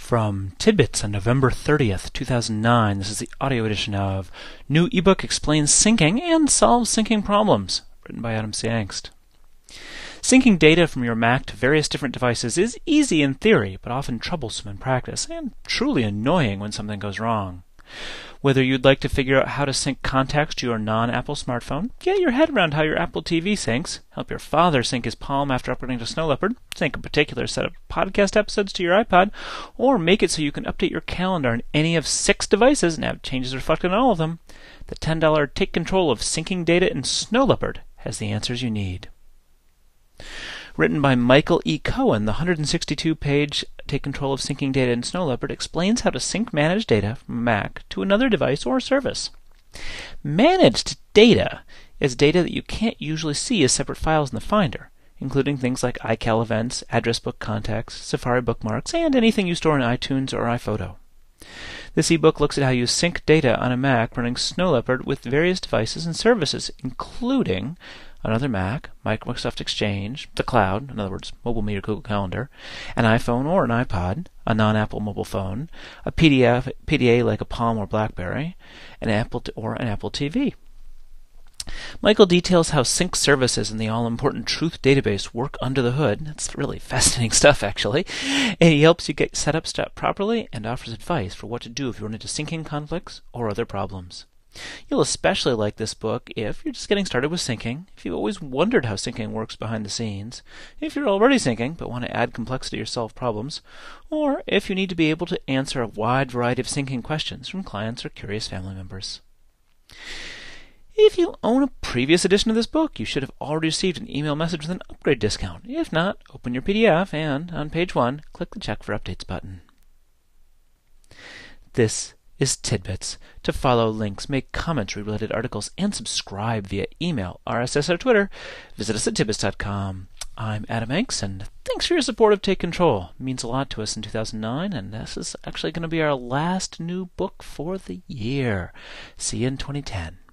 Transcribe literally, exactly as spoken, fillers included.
From Tidbits on November thirtieth, two thousand nine, this is the audio edition of New eBook Explains Syncing and Solves Syncing Problems, written by Adam C. Engst. Syncing data from your Mac to various different devices is easy in theory, but often troublesome in practice, and truly annoying when something goes wrong. Whether you'd like to figure out how to sync contacts to your non-Apple smartphone, get your head around how your Apple T V syncs, help your father sync his Palm after upgrading to Snow Leopard, sync a particular set of podcast episodes to your iPod, or make it so you can update your calendar on any of six devices and have changes reflected on all of them, the ten dollars Take Control of Syncing Data in Snow Leopard has the answers you need. Written by Michael E. Cohen, the one hundred sixty-two page Take Control of Syncing Data in Snow Leopard explains how to sync managed data from a Mac to another device or service. Managed data is data that you can't usually see as separate files in the Finder, including things like iCal events, address book contacts, Safari bookmarks, and anything you store in iTunes or iPhoto. This ebook looks at how you sync data on a Mac running Snow Leopard with various devices and services, including another Mac, Microsoft Exchange, the cloud, in other words, mobile media Google Calendar, an iPhone or an iPod, a non-Apple mobile phone, a P D F, P D A like a Palm or BlackBerry, an Apple t- or an Apple T V. Michael details how sync services in the all-important Truth database work under the hood. That's really fascinating stuff, actually. And he helps you get set up set properly and offers advice for what to do if you run into syncing conflicts or other problems. You'll especially like this book if you're just getting started with syncing, if you've always wondered how syncing works behind the scenes, if you're already syncing but want to add complexity or solve problems, or if you need to be able to answer a wide variety of syncing questions from clients or curious family members. If you own a previous edition of this book, you should have already received an email message with an upgrade discount. If not, open your P D F and, on page one, click the Check for Updates button. This is Tidbits. To follow links, make comments, read related articles, and subscribe via email, R S S, or Twitter, visit us at tidbits dot com. I'm Adam Engst, and thanks for your support of Take Control. It means a lot to us in two thousand nine, and this is actually going to be our last new book for the year. See you in twenty ten.